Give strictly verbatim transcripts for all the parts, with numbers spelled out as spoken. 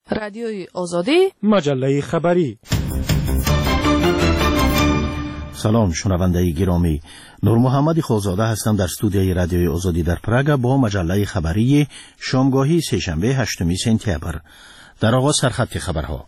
رادیوی آزادی، مجله خبری. سلام شنونده گرامی، نور محمد خوزاده هستم در استودیوی رادیوی آزادی در پراگ با مجله خبری شامگاهی سه‌شنبه هشتم سپتامبر. در آغاز سرخط خبرها.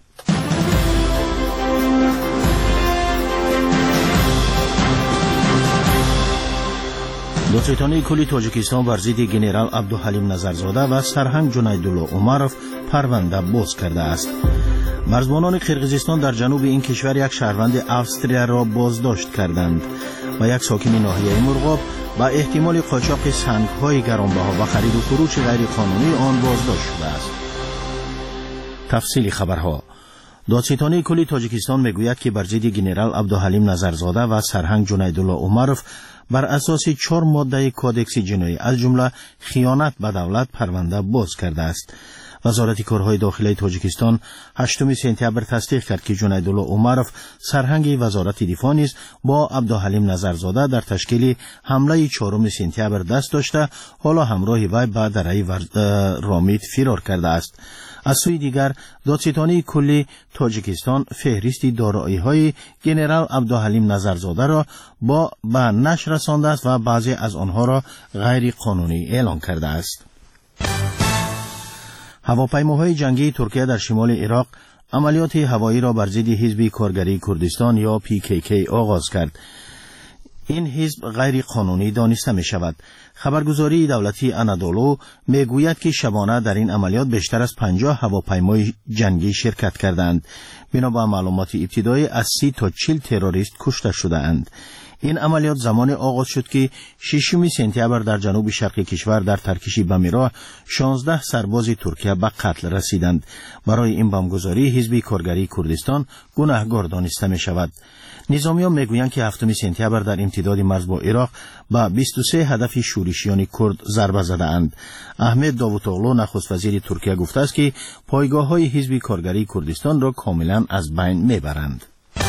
دادستانی کلی تاجیکستان بر ضد گنرال عبدالحلیم نظرزاده و سرهنگ جنیدالله عمرov پرونده باز کرده است. مرزبانان قرقیزستان در جنوب این کشور یک شهروند استرالیا را بازداشت کردند و یک ساکن ناحیه مرغاب با احتمال قاچاق سنگ‌های گرانبها و خرید و فروش غیر قانونی آن بازداشت شده است. تفصیل خبرها. دادستانی کلی تاجیکستان میگوید که بر ضد گنرال عبدالحلیم نظرزاده و سرهنگ جنیدالله عمرov بر اساس چهار ماده کودکس جنایی از جمله خیانت به دولت پرونده باز کرده است. وزارت کارهای داخلی تاجیکستان هشتم سپتامبر تصدیق کرد که جنیدالله عمرov سرهنگ وزارت دفاع نیز با عبدالحلیم نظرزاده در تشکیل حمله چهارم سپتامبر دست داشته، حالا همراه وی به دره رامید فرار کرده است. از سوی دیگر دادستانی کلی تاجیکستان فهرست دارایی‌های گنرال عبدالحلیم نظرزاده را با به نشر رسانده است و بعضی از آنها را غیر قانونی اعلام کرده است. هواپیماهای جنگی ترکیه در شمال عراق عملیات هوایی را بر ضد حزب کارگری کردستان یا پی کی کی آغاز کرد. این حزب غیر قانونی دانسته می شود. خبرگزاری دولتی انادولو می گوید که شبانه در این عملیات بیشتر از پنجاه هواپیمای جنگی شرکت کردند. بنا به معلومات ابتدایی از سی تا چهل تروریست کشته شده اند. این عملیات زمان آغاز شد که ششم سپتامبر در جنوب شرق کشور در ترکشی بمیرا شانزده سرباز ترکیه به قتل رسیدند. برای این بمبگذاری حزب کارگری کردستان گناهکار دانسته می شود. نظامیان میگویند که هفتم سپتامبر در امتداد مرز با عراق با بیست و سه هدف شورشیان کرد ضربه زده اند. احمد داوطاغلو نخست وزیر ترکیه گفته است که پایگاه های حزب کارگری کردستان را کاملا از بین میبرند.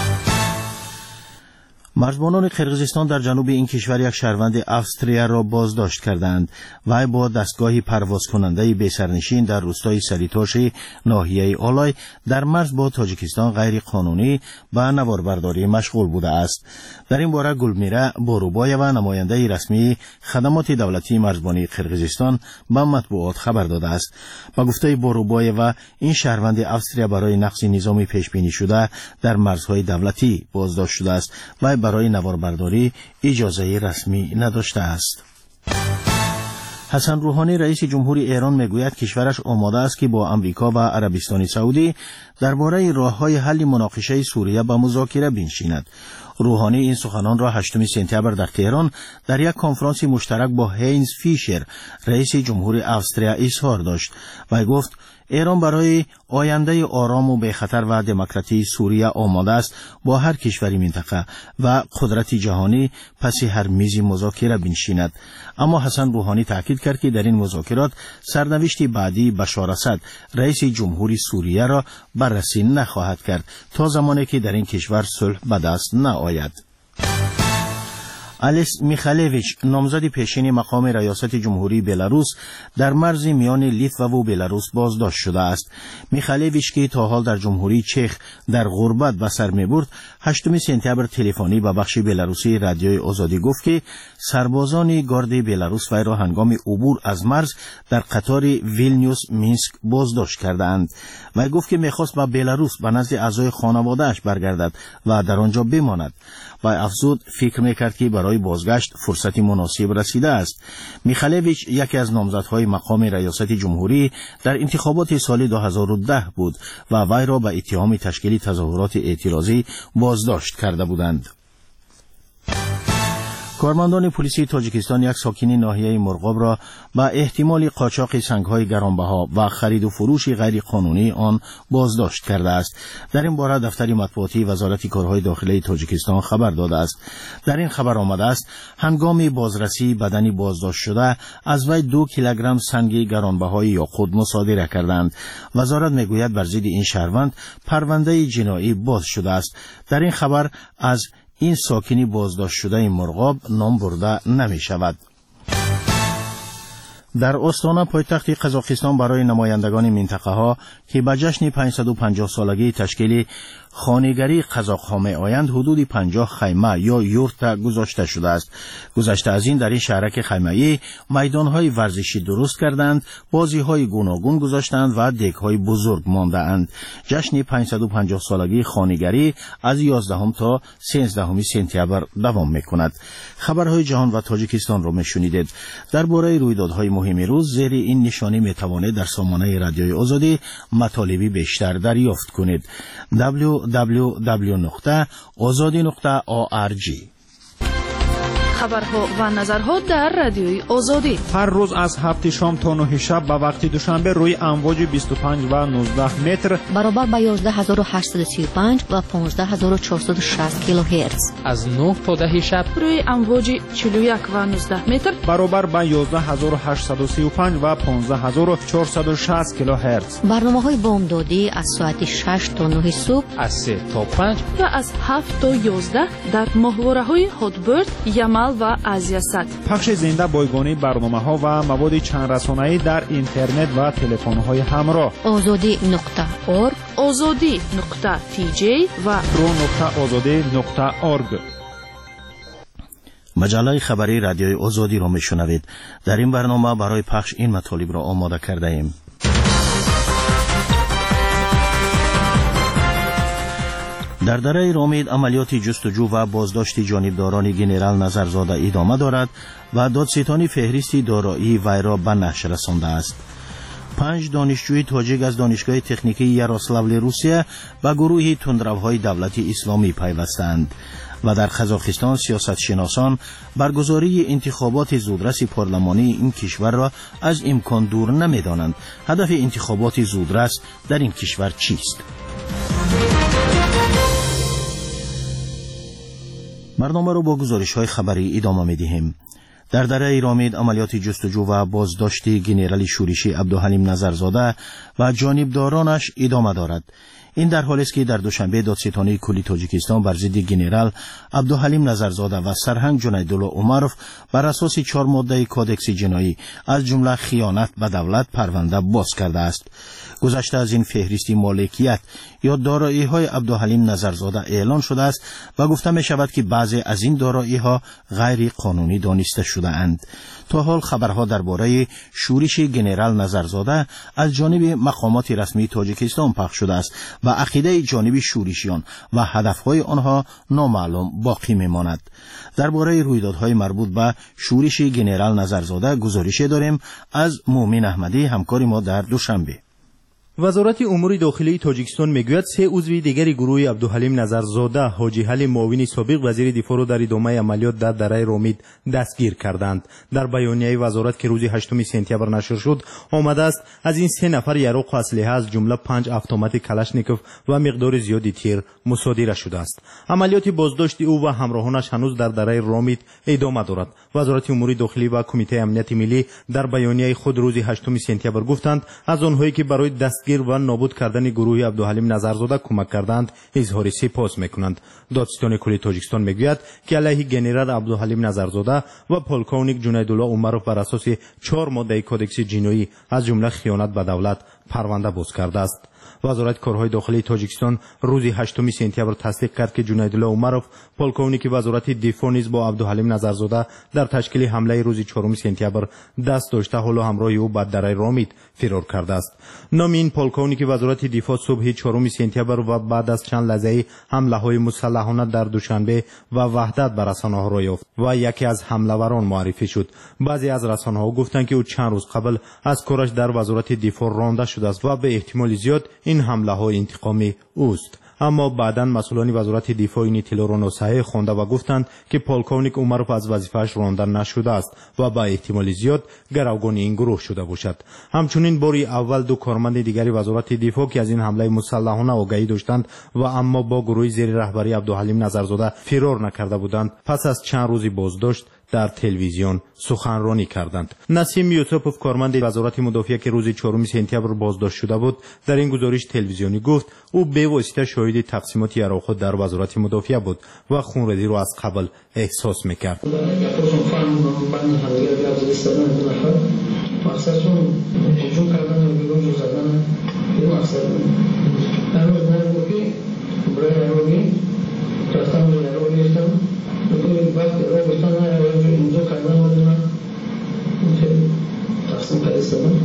مرزبانان قرقیزستان در جنوب این کشور یک شهروند استرالیا را بازداشت کردند و با دستگاه پرواز کننده بی سرنشین در روستای سریتاش ناحیه آلای در مرز با تاجیکستان غیر قانونی به نواربرداری مشغول بوده است. در این باره گلمیره بوروبایوا نماینده رسمی خدمات دولتی مرزبانی قرقیزستان به مطبوعات خبر داده است. با گفته بوروبایوا این شهروند استرالیا برای نقض نظام پیش بینی شده در مرزهای دولتی بازداشت شده است و برای نواربرداری اجازه رسمی نداشته است. حسن روحانی رئیس جمهوری ایران میگوید کشورش آماده است که با امریکا و عربستان سعودی درباره راه‌های حل مناقشه سوریه به مذاکره بنشیند. روحانی این سخنان را هشتم سپتامبر در تهران در یک کنفرانس مشترک با هینز فیشر رئیس جمهوری استرالیا اظهار داشت و گفت ایران برای آینده آرام و بی‌خطر و دموکراتی سوریه آماده است با هر کشوری منطقه و قدرت جهانی پس هر میز مذاکره بنشیند. اما حسن روحانی تاکید کرد که در این مذاکرات سرنوشت بعدی بشار اسد رئیس جمهوری سوریه را بررسی نخواهد کرد تا زمانی که در این کشور صلح به دست نآید. الیس میخالویچ نامزد پیشین مقام ریاست جمهوری بلاروس در مرز میان لیتوا و بلاروس بازداشت شده است. میخالویچ که تا حال در جمهوری چخ در غربت به سر میبرد هشتم سپتامبر تلفنی به بخش بلاروسی رادیوی آزادی گفت که سربازان گارد بلاروس وی را هنگام عبور از مرز در قطار ویلنیوس مینسک بازداشت کردند. و گفت که میخواست به بلاروس به نزد اعضای خانواده‌اش برگردد و در آنجا بماند. و افزود فکر میکرد که برای بازگشت فرصتی مناسب رسیده است. میخالویچ یکی از نامزدهای مقام ریاست جمهوری در انتخابات سال دو هزار و ده بود و وی را به اتهام تشکیل تظاهرات اعتراضی بازداشت کرده بودند. کارمندان پلیسی تاجیکستان یک ساکن ناحیه مرغاب را به احتمال قاچاق سنگ‌های گرانبها و خرید و فروش غیر قانونی آن بازداشت کرده است. در این باره دفتر مطبوعاتی وزارت کارهای داخلی تاجیکستان خبر داده است. در این خبر آمده است هنگام بازرسی بدنی بازداشت شده از وی دو کیلوگرم سنگ گرانبهای یاقوت مصادره کردند. وزارت میگوید بر ضد این شهروند پرونده جنایی باز شده است. در این خبر از این ساکنی بازداشت شده مرغاب نام برده نمی شود. در استانا پایتخت قزاقستان برای نمایندگان منطقه ها که به جشن پانصد و پنجاه سالگی تشکیل خانگری قزاق‌ها می آیند حدود پنجاه خیمه یا یورت گذاشته شده است. گذشته از این در این شهرک خیمه‌ای میدان‌های ورزشی درست کردند، بازی‌های گوناگون گذاشتند و دک‌های بزرگ مانده‌اند. جشن پانصد و پنجاه سالگی خانگری از یازدهم تا سیزدهم سپتامبر دوام می‌کند. خبرهای جهان و تاجیکستان را می‌شنیدید. درباره رویدادهای مهم روز زیر این نشانی می‌توانید در سامانه رادیوی آزادی مطالبی بیشتر دریافت کنید. دبلیو دبلیو دبلیو نقطه آزادی نقطه او آر جی. خبرها و نظرها در رادیوی آزادی هر روز از هفت شام تا نه شب به وقت دوشنبه روی امواج بیست و پنج و نوزده متر برابر با یازده هزار و هشتصد و سی و پنج و پانزده هزار و چهارصد و شصت کیلوهرتز از نه تا ده شب روی امواج چهل و یک و نوزده متر برابر با یازده هزار و هشتصد و سی و پنج و پانزده هزار و چهارصد و شصت کیلوهرتز. برنامه‌های بامدادی از ساعت شش تا نه صبح، از سه تا پنج و از هفت تا یازده در ماهواره‌های هاتبرد، یمل و آزیاسات. پخش زنده بایگانی برنامه‌ها و مواد چند رسانه‌ای در اینترنت و تلفن‌های همراه. آزادی نقطه اورگ، آزادی نقطه تی جی و رو نقطه آزادی نقطه اورگ. مجله خبری رادیوی آزادی را میشنوید. در این برنامه برای پخش این مطالب را آماده کرده ایم. در دره رامید عملیات جستجو و بازداشت جانبداران گنرال نظرزاده ادامه دارد و دادستانی فهرستی دارایی وی را به نشر رسانده است. پنج دانشجوی تاجیک از دانشگاه تکنیکی یاروسلاول روسیه به گروه تندروهای دولت اسلامی پیوستند و در قزاقستان سیاست شناسان برگزاری انتخابات زودرس پارلمانی این کشور را از امکان دور نمی‌دانند. هدف انتخابات زودرس در این کشور چیست؟ برنامه رو با گزارش‌های خبری ادامه می‌دهیم. در دره رامید عملیات جستجو و بازداشت گنرال شورشی عبدالحلیم نظرزاده و جانبدارانش ادامه دارد. این در حالی است که در دوشنبه دادستانی کلی تاجیکستان بر ضد گنرال عبدالحلیم نظرزاده و سرهنگ جنیدالله عمروف بر اساس چهار ماده کودکس جنایی از جمله خیانت به دولت پرونده باز کرده است. گذشته از این فهرستی مالکیت یا دارایی‌های عبدالحلیم نظرزاده اعلان شده است و گفته می شود که بعضی از این دارایی‌ها غیر قانونی دانسته شده اند. تا حال خبرها درباره شورش گنرال نظرزاده از جانب مقامات رسمی تاجیکستان پخش شده است و عقیده جانب شورشیان و هدفهای آنها نامعلوم باقی میماند. درباره رویدادهای مربوط به شورش گنرال نظرزاده گزارش داریم از مومن احمدی، همکار ما در دوشنبه. وزارت امور داخلی تاجیکستان میگوید سه عضو دیگری گروه عبدالحلیم نظرزاده حاجی حلی معاون سابق وزیر دفاع را در ادامه عملیات در دره رامید دستگیر کردند. در بیانیه وزارت که روز هشتم سپتامبر نشر شد آمده است از این سه نفر یراق و اسلحه از جمله پنج اتومات کلاشنیکوف و مقدار زیادی تیر مصادره شده است. عملیات بازداشت او و همراهانش هنوز در دره رامید ادامه دارد. وزارت امور داخلی و کمیته امنیت ملی در بیانیه خود روز هشتم سپتامبر گفتند از آنهایی که برای دست گیر و نابود کردن گروه عبدالحلیم نظرزاده کمک کردند اظهار سپاس میکنند. دادستان کلی تاجیکستان میگوید که علیه گنرال عبدالحلیم نظرزاده و پولکونیک جنیدالله عمروف بر اساس چهار ماده کودکس جنایی از جمله خیانت به دولت پرونده باز کرده است. وزارت کارهای داخلی تاجیکستان روز هشتم سپتامبر تصدیق کرد که جنیدالله عمروف پولکونیک وزارت دفاع نیز با عبدالحلیم نظرزاده در تشکیل حمله روز چهارم سپتامبر دست داشته حالا همراه او به دره رامید فرار کرده است. نام این پولکونیک وزارت دفاع صبح چهارم سپتامبر و بعد از چند لحظه حمله‌های مسلحانه در دوشنبه و وحدت بر رسانه‌ها را یافت و یکی از حمله‌وران معرفی شد. بعضی از رسانه‌ها گفتند که او چند روز قبل از کارش در وزارت دفاع رانده شده است و به احتمال زیاد این حمله‌ها انتقامی اوست. اما بعداً مسئولان وزارت دفاع این اطلاع را ناصحیح خوانده و گفتند که پولکونیک عمروف از وظیفه‌اش رانده نشده است و با احتمال زیاد گروگان این گروه شده باشد. همچنین باری اول دو کارمند دیگری وزارت دفاع که از این حمله مسلحانه آگاهی داشتند و اما با گروه زیر رهبری عبدالحلیم نظرزاده فرار نکرده بودند پس از چند روزی بازداشت در تلویزیون سخنرانی کردند. نسیم یوسفوف کارمند وزارت مدافعه که روز چهارم سپتامبر بازداشت شده بود در این گزارش تلویزیونی گفت او به واسطه شاهد تقسیمات یراق در وزارت مدافعه بود و خونریزی را از قبل احساس میکرد. مقصد چون هجوم کردن و بیرون جو زدن یه مقصد هنوز نگو که برای روی رفتم روی روی گشتم بکنید وقت رو گشتم نه اینجا کردن و دیدن خیلی تقسیم کرده استدن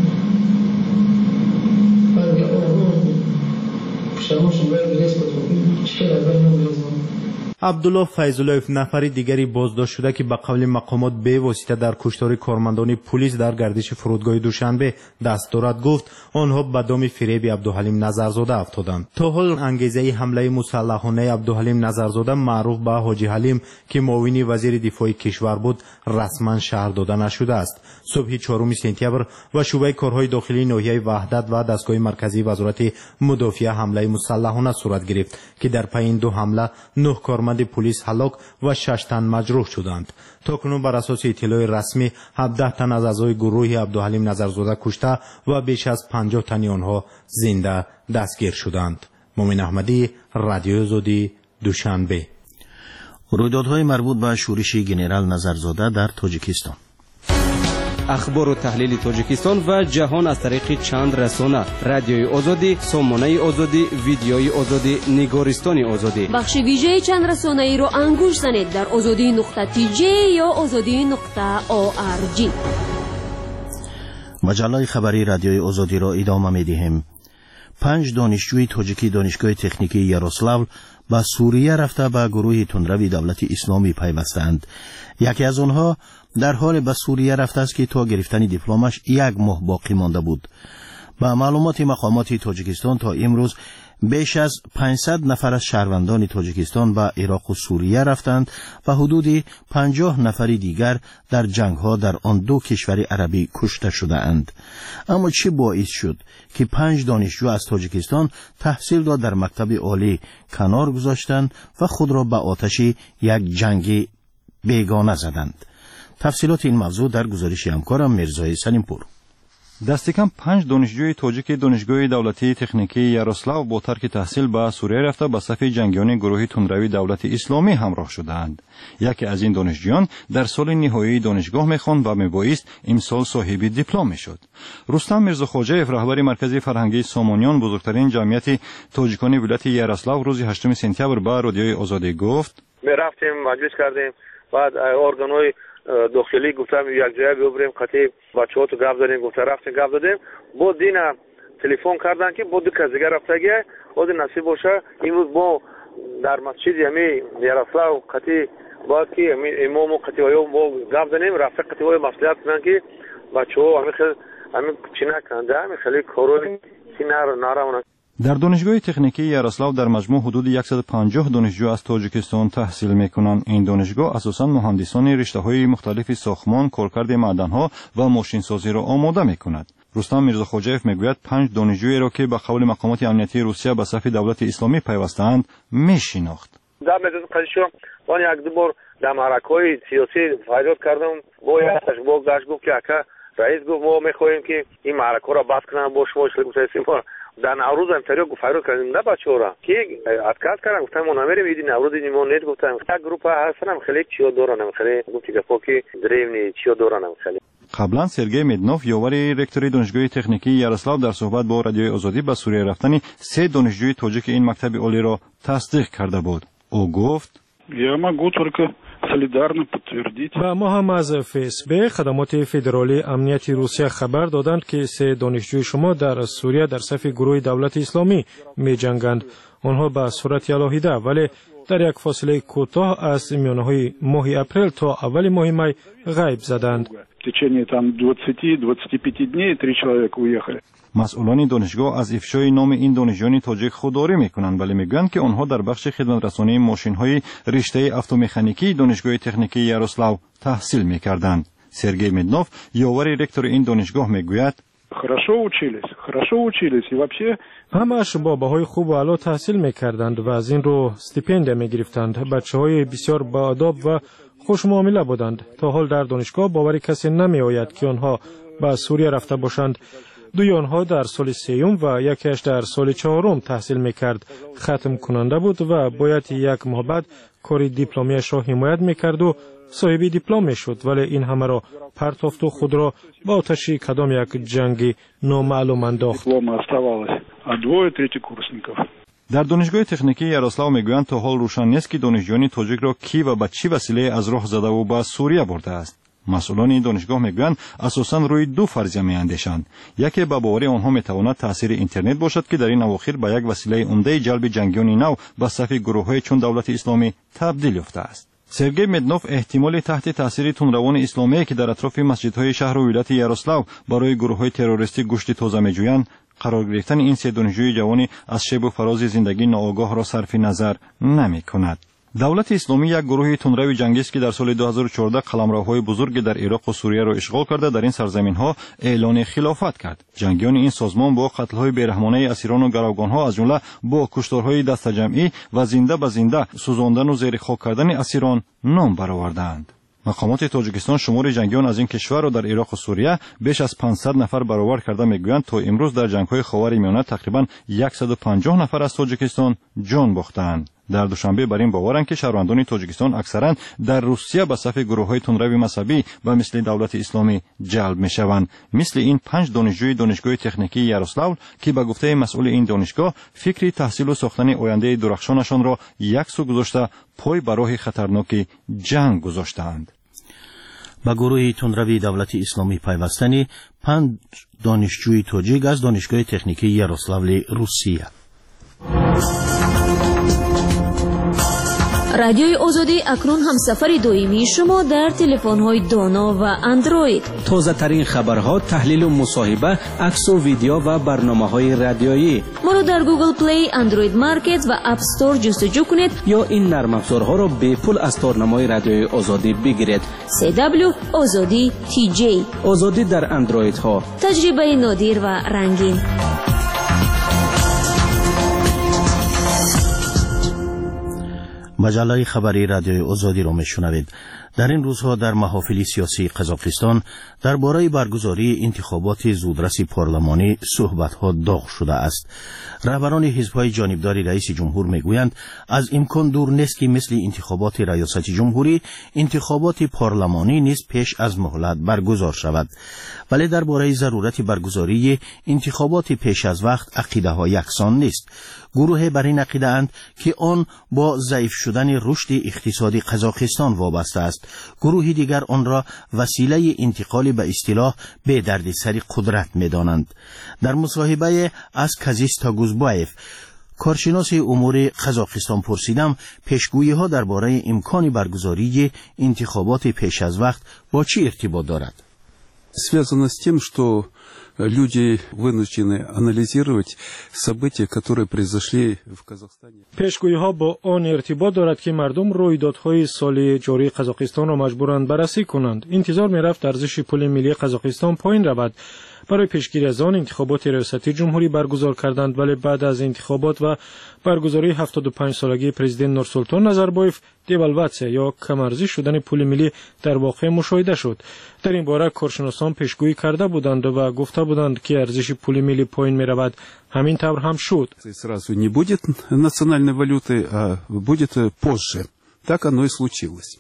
بعد که آه شماشون باید بلیس بطور چکل اول نمیزم. عبدالله فیض‌الله نفری دیگری بازداشت شده که به قول مقامات به واسطه در کشتار کارمندان پلیس در گردش فرودگاه دوشنبه دست دارد گفت آنها به دام فریب عبدالحلیم نظرزاده افتادند. تا حال انگیزه حمله مسلحانه عبدالحلیم نظرزاده معروف به حاجی حلیم که معاون وزیر دفاع کشور بود رسما شهر داده نشده است. صبح چهارم سپتامبر و شعبه کارهای داخلی ناحیه وحدت و دستگاه مرکزی وزارت مدافعه حمله مسلحانه صورت گرفت که در پی این دو حمله نه کارمند پلیس هلاک و شش تن مجروح شدند. تاکنون بر اساس اطلاع رسمی هفده تن از اعضای گروه عبدالحلیم نظرزاده کشته و بیش از پنجاه تن آنها زنده دستگیر شدند. مومن احمدی، رادیو آزادی، دوشنبه. رویدادهای مربوط به شورش ژنرال نظرزاده در تاجیکستان. اخبار و تحلیل تاجیکستان و جهان از طریق چند رسانه: رادیوی آزادی، سامانه آزادی، ویدیوی آزادی، نگارستان آزادی. بخش ویژه چند رسانه ای رو انگوش زنید در آزادی نقطه تی جی یا آزادی نقطه او آر جی. مجله خبری رادیوی آزادی را ادامه می‌دهیم. پنج دانشجوی تاجیکی دانشگاه تکنیکی یاروسلاو به سوریه رفته به گروه تندروی دولت اسلامی پیوستند. یکی از آنها در حال به سوریه رفته است که تا گرفتن دیپلمش یک ماه باقی مانده بود. با معلومات مقامات تاجیکستان تا امروز بیش از پانصد نفر از شهروندان تاجیکستان به عراق و سوریه رفتند و حدود پنجاه نفر دیگر در جنگ‌ها در آن دو کشور عربی کشته شده اند. اما چه باعث شد که پنج دانشجو از تاجیکستان تحصیل را در مکتب عالی کنار گذاشتند و خود را به آتش یک جنگ بیگانه زدند؟ تفصیلات این موضوع در گزارش همکارم میرزای سلیمپور. دست کم پنج دانشجوی تاجیک دانشگاه دولتی تکنیکی یاروسلاو با ترک تحصیل به سوریه رفته به صف جنگیان گروه تندروی دولت اسلامی همراه شدند. یکی از این دانشجویان در سال نهایی دانشگاه می‌خواند و میبایست امسال صاحب دیپلم میشد. رستم میرزاخواجه‌اف رهبر مرکز فرهنگی سامانیان بزرگترین جمعیت تاجیکان ولایت یاروسلاو روز هشتم سپتامبر به رادیوی آزادی گفت: می رفتیم مجلس کردیم بعد ارگان‌های داخلی گفتم یک جای ببریم قطعی بچه‌ها تو گپ زدیم گفت رفتیم گپ دادیم بود دینا تلفن کردن که بود که دیگه رفتگی بود نصیب باشه امروز با در مسجد یمی یاروسلاو قطعی بعد که امام قطعی و با گپ دادیم رفته قطعی و مصلحت کنن که بچه‌ها همین خیلی همین چینا کنده همین خیلی کارو سینار نارمون. در دانشگاه تکنیکی یاروسلاو در مجموع حدود صد و پنجاه دانشجو از تاجیکستان تحصیل میکنند. این دانشگاه اساساً مهندسان رشته‌های مختلف ساختمان، کارکرد معدن‌ها و ماشین‌سازی را آماده میکند. رستم میرزاخواجه‌اف میگوید پنج دانشجویی را که به قول مقامات امنیتی روسیه به صف دولت اسلامی پیوستند میشناخت. در مدت قضیه من یک دو بار در معرکه‌های سیاسی فعالیت کردم. با یادش با گشت گفت که اکا رئیس گفت ما میخواهیم که این معرکه را بس کنن با شما شکل ما در نوروز هم تریو گفایرو کردیم نه بچه‌ها را که اتکات کردن گفتم ما نمیریم ایدی نوروز نیمون نیت گفتم یک گروه هستن خیلی چیو دورانم خیلی گفتی که پاکی دریونی چیو دورانم خیلی. قبلا سرگئی میدنوف یاور رکتور دانشگاه تکنیکی یاروسلاو در صحبت با رادیوی آزادی به سوریه رفتن سه دانشجوی تاجیک این مکتب عالی را تصدیق کرده بود. او گفت: Я могу только солидарно подтвердить. و ما هم از فیسبی خدمات فدرالی امنیتی روسیه خبر دادند که سه دانشجوی شما در سوریه در صف گروه دولت اسلامی می جنگند. آنها به صورت علاهیده ولی در یک فاصله کوتاه از میانه‌های ماه اپریل تا اول ماه می غیب زدند. В течение там двадцати-двадцати пяти дней три человека уехали. مسئولان دانشگاه از افشای نام این دانشجویان تاجیک خودداری میکنند ولی میگویند که آنها در بخش خدمت رسانی ماشین‌های رشته اتومکانیکی دانشگاه تکنیکی یاروسلاو تحصیل میکردند. سرگئی میدنوف یاور رکتور این دانشگاه میگوید: хорошо учились, хорошо учились и вообще همش با بهای خوب و اعلی تحصیل میکردند و از این رو استیپندیا میگرفتند. بچه‌های بسیار با آداب و خوش معامله بودند. تا حال در دانشگاه باوری کسی نمی آید که آنها به سوریه رفته باشند. دوی آنها در سال سیوم و یکیش در سال چهارم تحصیل میکرد. ختم کننده بود و باید یک ماه بعد کاری دیپلمیش را حمایت میکرد و صاحب دیپلم میشد، ولی این همه را پرتافت و خود را با آتش کدام یک جنگ نامعلوم انداخت. در دانشگاه تکنیکی یاروسلاو میگویند تا حال روشن نیست که دانشجویان تاجیک را کی و به چه وسیله از راه زده و به سوریه برده است. مسئولان این دانشگاه میگویند اساساً روی دو فرضیه میاندیشند. یکی به باور آنها میتواند تاثیر اینترنت باشد که در این اواخر به یک وسیله عمده جلب جنگیان نو به صف گروه‌های چون دولت اسلامی تبدیل یافته است. سرگئی مدنوف احتمال تحت تاثیر تندروان اسلامی که در اطراف مسجدهای شهر و ولایت یاروسلاو برای گروه‌های تروریستی گوشت تازه میجویند قرار گرفتن این سه دانشجوی جوانی از شیب و فراز زندگی ناآگاه را صرف نظر نمی‌کند. دولت اسلامی یک گروه تندرو جنگی است که در سال دو هزار و چهارده قلمروهای بزرگ در عراق و سوریه را اشغال کرده در این سرزمین‌ها اعلان خلافت کرد. جنگیان این سازمان با قتل‌های بیرحمانه اسیران و گروگان‌ها از جمله با کشتارهای دست جمعی و زنده به زنده سوزاندن و زیر خاک کردن اسیران نام برآوردند. مقامات تاجیکستان شمار جنگیان از این کشور را در عراق و سوریه بیش از پانصد نفر برآورد کرده میگویند تا امروز در جنگ‌های خاور میانه تقریباً صد و پنجاه نفر از تاجیکستان جان باختند. در دوشنبه بر این باورند که شهروندان تاجیکستان اکثرا در روسیه به صف گروه‌های تندرو مذهبی و مثل دولت اسلامی جلب میشوند، مثل این پنج دانشجوی دانشگاه تکنیکی یاروسلاو که به گفته مسئول این دانشگاه فکری تحصیل و ساختن آینده درخشانشان را یک سو گذاشته پای بر راه خطرناک جنگ گذاشتند. با گروه تندروی دولت اسلامی پیوستنی پنج دانشجوی تاجیک از دانشگاه تکنیکی یاروسلاو روسیه. رادیوی آزادی اکنون هم سفر دویمی شما در تلفن‌های دانا و اندروید. تازه ترین خبرها، تحلیل و مصاحبه، عکس و ویدیو و برنامه‌های رادیویی. ما رو در گوگل پلی، اندروید مارکت و اپ استور جستجو کنید یا این نرم افزارها را به پول از تارنمای رادیوی آزادی بگیرید. سی دبلیو آزادی تی جی. آزادی در اندروید ها. تجربه نادر و رنگین. مجله خبری رادیوی آزادی را میشنوید. در این روزها در محافل سیاسی قزاقستان درباره برگزاری انتخابات زودرس پارلمانی صحبت‌ها داغ شده است. رهبران حزب‌های جانبدار رئیس جمهور میگویند از امکان دور نیست که مثل انتخابات ریاست جمهوری انتخابات پارلمانی نیز پیش از مهلت برگزار شود، ولی درباره ضرورت برگزاری انتخابات پیش از وقت عقیده‌ها یکسان نیست. گروه بر این عقیده اند که آن با ضعیف شدن رشد اقتصادی قزاقستان وابسته است. گروه دیگر آن را وسیله انتقال به اصطلاح به دردسر قدرت می‌دانند. در مصاحبه از کازیس تاگوزبایف کارشناس امور قزاقستان پرسیدم پیشگویی‌ها درباره امکان برگزاری انتخابات پیش از وقت با چه ارتباط دارد؟ Связано с тем, что люди вынуждены анализировать события, которые произошли в Казахстане. پیشگویی‌ها با آن ارتباط دارد که مردم رویدادهای سال جاری قزاقستان را مجبورند بررسی کنند. انتظار می‌رفت ارزش پول ملی قزاقستان پایین رود. برای پیشگیری از آن انتخابات ریاستی جمهوری برگزار کردند، ولی بعد از انتخابات و برگزاری هفتاد و پنج سالگی پرزیدنت نورسولتان نظربایف دیوالواتسیا یا کم‌ارزی شدن پول ملی در واقع مشاهده شد. در این باره کارشناسان پیشگویی کرده بودند و گفته بودند که ارزش پول ملی پایین می‌رود. همین طور هم شد. Сразу не будет национальной валюты, а будет позже. Так оно и случилось.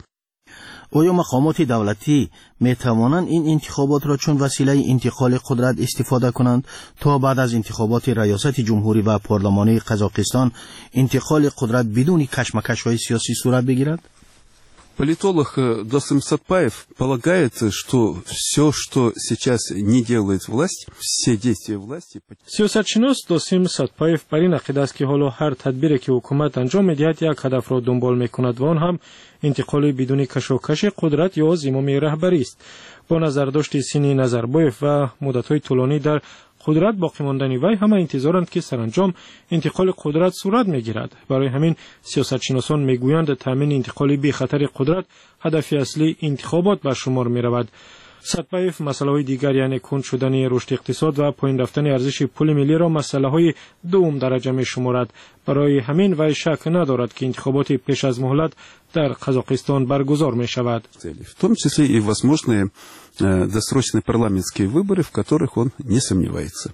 آیا مقامات دولتی می توانند این انتخابات را چون وسیله انتقال قدرت استفاده کنند تا بعد از انتخابات ریاست جمهوری و پارلمانی قزاقستان انتقال قدرت بدون کشمکش‌های سیاسی صورت بگیرد؟ Политолог Досым Сатпаев полагает, что все, что сейчас не делает власть, все действия власти... سیاستشناس داسیم ساتپایف بر این عقیده است که حالا هر تدبیری که حکومت انجام می‌دهد یک هدف را دنبال می‌کند و آن هم انتقال بدون کشاکش قدرت یا زمام رهبری است. با نظرداشت سینی نظربایف و مدت‌های طولانی در قدرت باقی ماندن وی همه انتظارند که سرانجام انتقال قدرت صورت می‌گیرد. برای همین سیاستشناسان می‌گویند تامین انتقال بی خطر قدرت هدف اصلی انتخابات به شمار می‌رود. ساتپایف مسائل دیگر یعنی کند شدن رشد اقتصاد و پایین رفتن ارزش پول ملی را مسائل دوم درجه می‌شمارد. برای همین وی شک ندارد که انتخابات پیش از مهلت در قزاقستان برگزار می‌شود. В том числе и возможные досрочные парламентские выборы, в которых он не сомневается.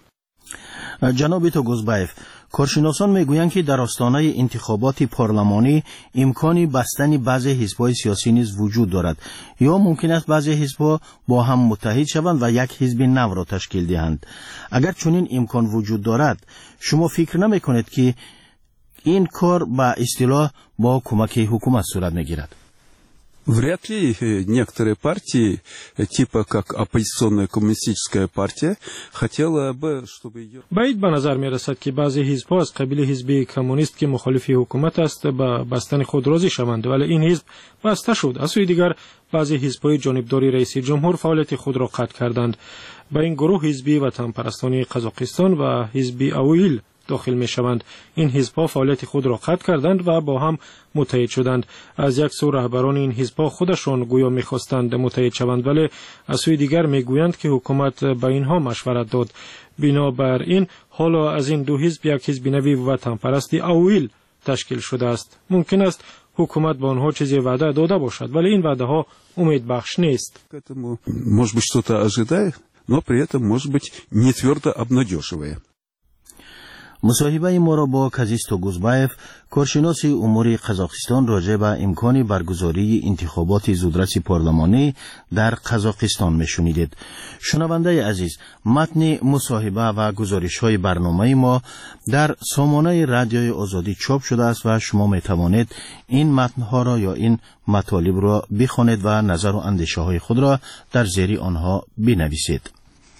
جناب توگوزبایف، کارشناسان میگویند که در آستانه انتخابات پارلمانی امکانی بستن بعضی حزب‌های سیاسی نیز وجود دارد یا ممکن است بعضی حزب‌ها با هم متحد شوند و یک حزب نو را تشکیل دهند. اگر چنین امکان وجود دارد، شما фикр نمی‌کنید که این کار با اصطلاح با کمک حکومت صورت می‌گیرد؟ Вряд ли некоторые партии, типа как оппозиционная коммунистическая партия, хотела бы, чтобы ее... باید به نظر می رسد که بعضی حزب‌ها از قبیل حزب کمونیست که مخالف حکومت است به بستن خود راضی شوند، ولی این حزب بسته شد. از سوی دیگر بعضی حزب‌های جانبداری رئیس جمهور فعالیت خود را قطع کردند. به این گروه حزبی وطن پرستانی قزاقستان و حزب اویل داخل می شوند. این حزب‌ها فعالیت خود را قطع کردند و با هم متحد شدند. از یک سو رهبران این حزب‌ها خودشان گویا می‌خواستند متحد شوند، ولی از سوی دیگر میگویند که حکومت به اینها مشورت داد. بنابراین حالا از این دو حزب یک حزب نوی وطن پرستی اویل تشکیل شده است. ممکن است حکومت به آنها چیزی وعده داده باشد، ولی این وعده ها امید بخش نیست. Может быть, что-то ожидает, но при этом может быть не твердо обнадеживая. مصاحبه ما را با کازیز توگوزبایف، کارشناس امور قزاقستان، راجع به امکان برگزاری انتخابات زودرس پارلمانی در قزاقستان میشنیدید. شنونده عزیز، متن مصاحبه و گزارش های برنامه ما در سامانه رادیوی آزادی چاپ شده است و شما می توانید این متن ها را یا این مطالب را بخوانید و نظر و اندیشه های خود را در زیر آنها بنویسید.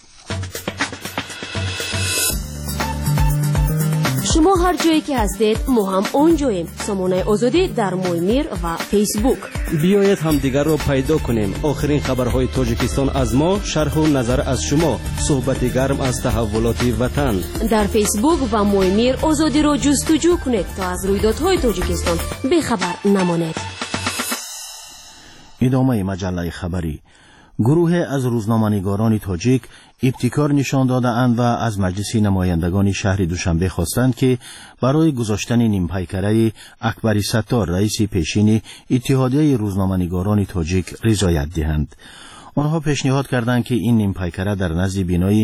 شما هر جایی که هستید ما هم اونجاییم. سامانه آزادی در مویمیر و فیسبوک. بیایید هم دیگر را پیدا کنیم. آخرین خبرهای تاجیکستان از ما، شرح و نظر از شما، صحبت گرم از تحولات وطن. در فیسبوک و مویمیر آزادی را جستجو کنید تا از رویدادهای تاجیکستان بخبر نمانید. ادامه مجله خبری. گروه از روزنامه‌نگاران تاجیک ابتکار نشان داده‌اند و از مجلس نمایندگان شهر دوشنبه خواستند که برای گذاشتن نیمپیکره اکبری ستار رئیس پیشین اتحادیه روزنامه‌نگاران تاجیک رضایت دهند. آنها پیشنهاد کردند که این نیمپیکره در نزد بینای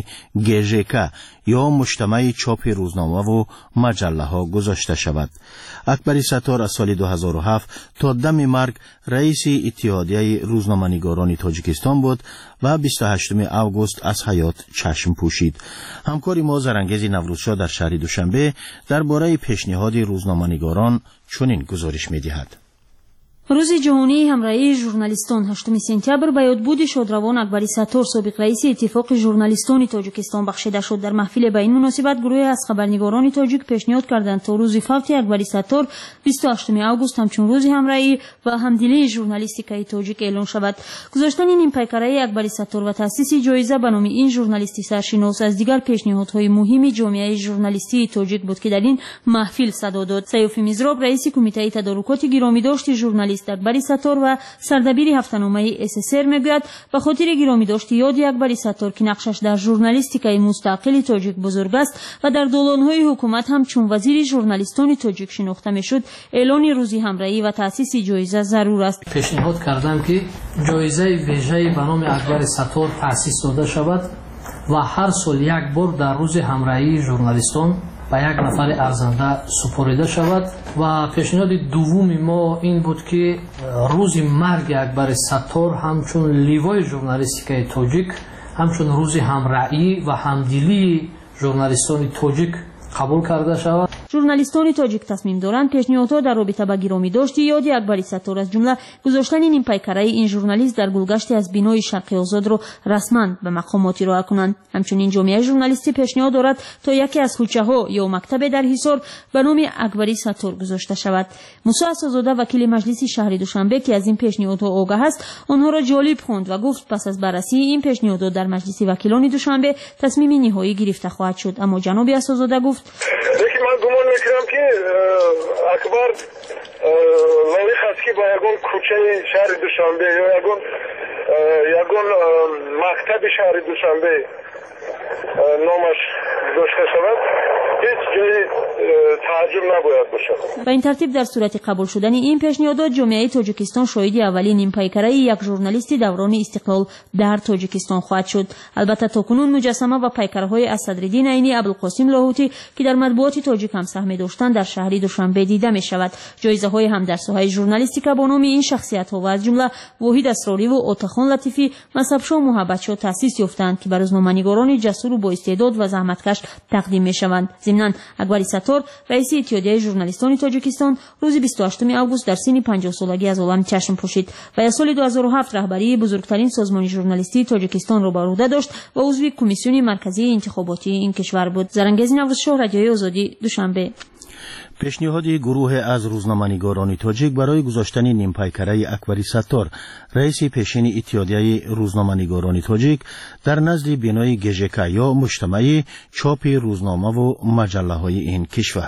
گژک یا مجتمع چاپ روزنامه و مجله ها گذاشته شود. اکبری ستار از سال دو هزار و هفت تا دم مرگ رئیس اتحادیه روزنامه‌نگاران تاجیکستان بود و بیست و هشتم اوگوست از حیات چشم پوشید. همکار ما زرانگیز نوروزشاه در شهر دوشنبه درباره پیشنهاد روزنامه‌نگاران چنین گزارش می‌دهد. روز جهانی همراهی ژورنالیستان هشتم سپتامبر به یادبود شادروان اکبری ستار سابق رئیس اتفاق ژورنالیستان تاجیکستان بخشیده شد. در محفل به این مناسبت گروه از خبرنگاران تاجیک پیشنهاد کردند تا روز فوت اکبری ستار بیست و هشتم اوگوست همچون روز همراهی و همدلی ژورنالیستیکای تاجیک اعلان شود. گذاشتن این پیکره اکبری ستار و تأسیس جایزه به نام این ژورنالیستی سرشناس از دیگر پیشنهادهای مهم جامعه ژورنالیستی تاجیک بود که در این محفل صدا داد. سیوفی میزراب رئیس کمیته تدارکات گرامی داشت ژورنالیست اکبری ستار و سردبیر هفته‌نامه اس اس ار میگوید به خاطر گرامی داشت یاد اکبری ستار که نقشش در ژورنالیستیکای مستقل تاجیک بزرگ است و در دوران‌های حکومت هم چون وزیر ژورنالیستان تاجیک شناخته میشد، اعلان روزی همراهی و تأسیس جایزه ضرور است. پیشنهاد کردم که جایزه ویژه‌ای به نام اکبری ستار تأسیس داده شود و هر سال یک بار در روز همراهی ژورنالیستان به یک نفر ارزنده سپرده شود. و پیشنهاد دوم ما این بود که روز مرگ اکبر ستار همچون لیوای ژورنالیستیکای تاجیک، همچون روز همراهی و همدلی ژورنالیستان تاجیک قبول کرده شود. ژورنالیستان تاجیک تصمیم دارند پیشنهادها در رابطه با گرامی داشت یاد اکبری ستار از جمله گذاشتن این پیکره این ژورنالیست در گلگشتی از بینای شرق آزاد را رسما به مقاماتی راه کنند. همچنین جامعه ژورنالیستی پیشنهاد دارد تا یکی از کوچه‌ها یا مکتب در حصار به نام اکبری ستار گذاشته شود. موسی اسدزاده وکیل مجلس شهر دوشنبه که از این پیشنهادها آگاه است، آنها را جالب خواند و گفت پس از بررسی این پیشنهادات در مجلس وکیلان دوشنبه تصمیم نهایی گرفته خواهد شد. اما جناب اسدزاده گفت من گمان میکنم که اکبر لایق است که با یگون کوچه شهر دوشنبه یا یگون یگون مکتب شهر دوشنبه نامش داشته شود. هیچ جای تعجب نباید باشد. به این ترتیب در صورت قبول شدن این پیشنهادات جامعه تاجیکستان شاهد اولین نیمپیکره یک ژورنالیست دوران استقلال در تاجیکستان خواهد شد. البته تاکنون مجسمه و پیکرهای از صدرالدین عینی، ابوالقاسم لاهوتی که در مطبوعات تاجیک هم سهم داشتند در شهر دوشنبه دیده می شود. جایزه های هم در ساحه ژورنالیستیک با نام این شخصیت ها و از جمله وحید اسراری و عطاخان لطیفی، مصعب‌شاه محبت‌شاه تأسیس یافتند که بر روزنامه‌نگاران جسور و با استعداد و زحمتکش تقدیم می شوند. ضمناً اکبری ستار رئیس اتحادیه ژورنالیستان تاجیکستان روز بیست و هشتم آگوست در سن پنجاه سالگی از عالم چشم پوشید و از سال دو هزار و هفت رهبری بزرگترین سازمان ژورنالیستی تاجیکستان را بر عهده داشت و عضو کمیسیون مرکزی انتخاباتی این کشور بود. زرنگز نوروزشاه، رادیوی آزادی، دوشنبه. پیشنهاد گروه از روزنامه‌نگاران تاجیک برای گذاشتن نیمپیکره اکبری ستار رئیس پیشین اتحادیه روزنامه‌نگاران تاجیک در نزد بنای گژک یا مجتمع چاپ روزنامه و مجله‌های این کشور.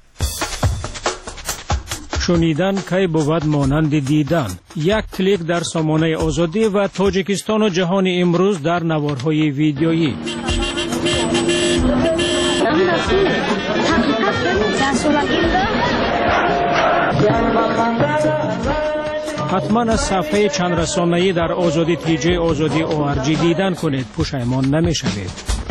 شنیدن کی بود مانند دیدن. یک کلیک در سامانه آزادی و تاجیکستان و جهان امروز در نوارهای ویدیویی. حتما از صفحه چند رسانه‌ای در آزادی تیجی آزادی او آر جی دیدن کنید، پشیمان نمی‌شوید.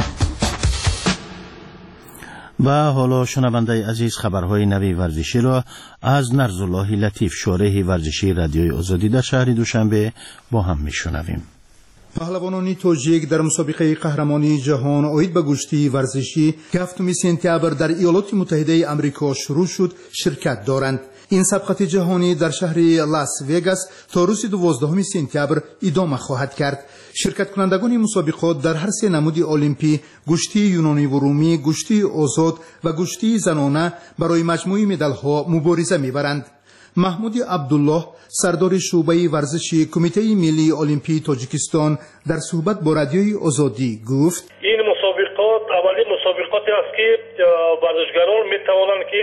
و حالا شنونده عزیز خبرهای نوی ورزشی را از نرزالله لطیف، شارح ورزشی رادیوی آزادی در شهر دوشنبه با هم میشنویم. پهلوانان تاجیک در مسابقه قهرمانی جهان اوید به گشتی ورزشی که هفتم سپتامبر در ایالات متحده آمریکا شروع شد شرکت دارند. این سبقت جهانی در شهر لاس وگاس تا روز دوازدهم سپتامبر ادامه خواهد کرد. شرکت کنندگان مسابقات در هر سه نمود المپی، گشتی یونانی و رومی، گشتی آزاد و گشتی زنانه برای مجموع مدال‌ها مبارزه می‌برند. محمود عبدالله، سردار شعبه ورزشی کمیته ملی المپی تاجیکستان، در صحبت با رادیوی آزادی گفت: این مسابقات اولین مسابقاتی است که ورزشکاران می‌توانند که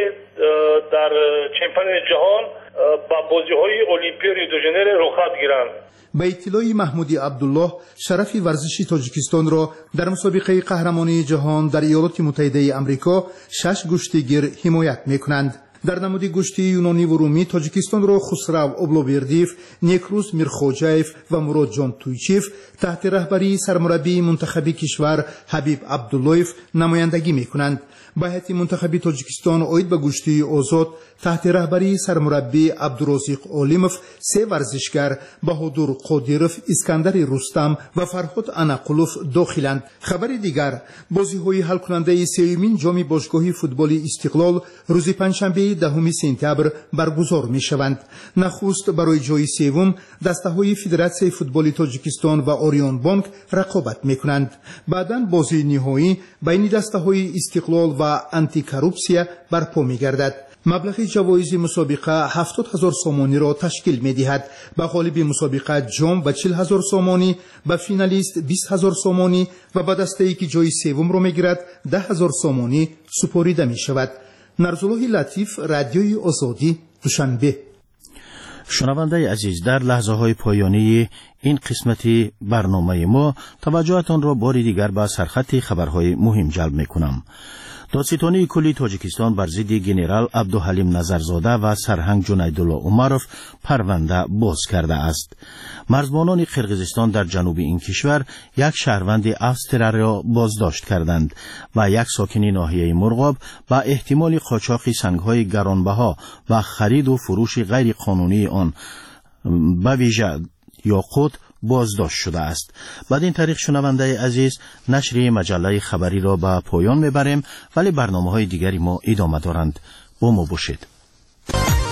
در چمپیونات جهان با بازی‌های المپی ریو دی ژانیرو رخصت گیرند. به اطلاع محمود عبدالله، شرف ورزشی تاجیکستان را در مسابقه قهرمانی جهان در ایالات متحده آمریکا شش گشتیگیر حمایت می‌کنند. در نمود گشتی یونانی و رومی تاجیکستان را خسرو ابلوبردیف، نیکروز میرخوجایف و مراد جان تویچیف تحت رهبری سرمربی منتخبی کشور حبیب عبداللهیف نمایندگی می‌کنند. به هیئت منتخبی تاجیکستان اوید به گشتی آزاد تحت رهبری سرمربی عبدالرزاق عالموف سه ورزشکار بهادر قادیروف، اسکندر رستم و فرهاد اناقلوف داخلند. خبر دیگر، بازی‌های حل کننده سومین جام باشگاه فوتبال استقلال روز پنجشنبه دهم سپتامبر برگزار می‌شوند. نخست برای جای سوم دسته‌های فدراسیون فوتبال تاجیکستان و آریان بانک رقابت می‌کنند. بعداً بازی نهایی بین دسته‌های استقلال و آنتی کورپسیا برپا می‌گردد. مبلغ جوایز مسابقه هفتاد هزار سومانی را تشکیل می‌دهد. به غالب مسابقه جام و چهل هزار سومانی، به فینالیست بیست هزار سومانی و به دسته‌ای که جای سوم را می‌گیرد ده هزار سومانی سپرده می‌شود. نرزالله لطیف، رادیوی آزادی، دوشنبه. شنونده عزیز، در لحظه های پایانی این قسمتی برنامه ما توجهتان را باری دیگر به سرخط خبرهای مهم جلب می‌کنم. دادستانی کلی تاجیکستان بر ضد گنرال عبدالحلیم نظرزاده و سرهنگ جنیدالله عمروف پرونده باز کرده است. مرزبانان قرقیزستان در جنوب این کشور یک شهروند افسترا را بازداشت کردند و یک ساکن ناحیه مرغاب با احتمال قاچاق سنگ‌های گرانبها و خرید و فروش غیر قانونی آن به ویژه یاقوت بازداشت شده است. بعد این طریق شنونده عزیز، نشر مجله خبری را به پایان میبریم، ولی برنامه‌های دیگری ما ادامه دارند. با ما باشید.